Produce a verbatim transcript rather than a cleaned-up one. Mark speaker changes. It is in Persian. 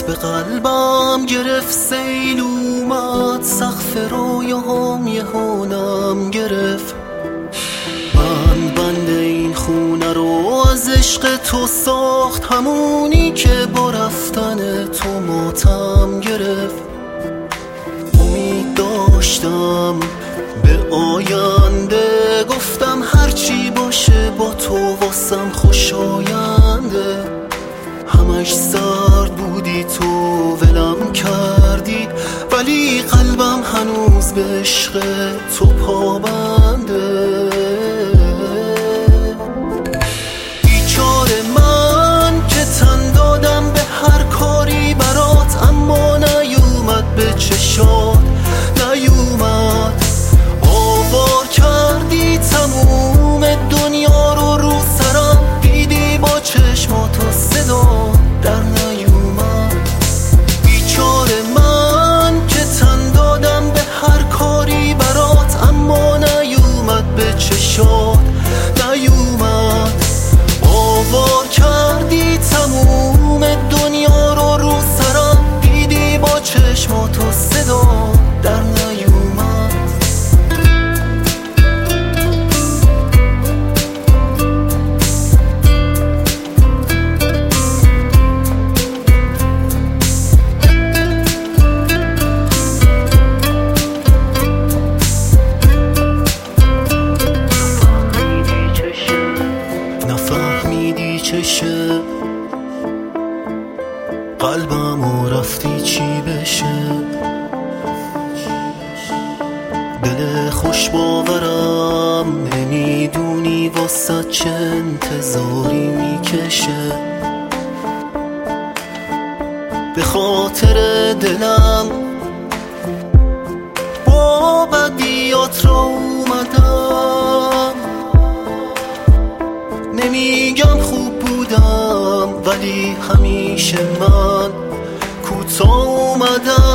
Speaker 1: به قلبم گرفت سیل اومد، سقف رویاهام یهو نم گرفت. من بند این خونه رو از عشق تو ساخت، همونی که با رفتن تو ماتم گرفت. امید داشتم به آینده، گفتم هرچی باشه با تو واسم خوشاینده. همش سرد بودی تو ولم کردی، ولی قلبم هنوز به عشق تو پابنده. بیچاره من که تن دادم به هر کاری برات، اما نیومد به چشات نیومد. آوار کردی تموم دنیا رو رو سرم، دیدی با چشمات و صدا در نیومد. بیچاره من که تن دادم به هر کاری برات، اما نیومد به چشات نیومد. آوار کردی تموم دنیا رو رو سرم، دیدی با چشمات و صدا در نیومد. چشه قلبم و رفتی چی بشه؟ دل خوش باورم نمیدونی واسه چه انتظاری میکشه. به خاطر دلم با بدیات را اومدم، نمیگم خوب بودم ولی همیشه من کوتاه اومدم.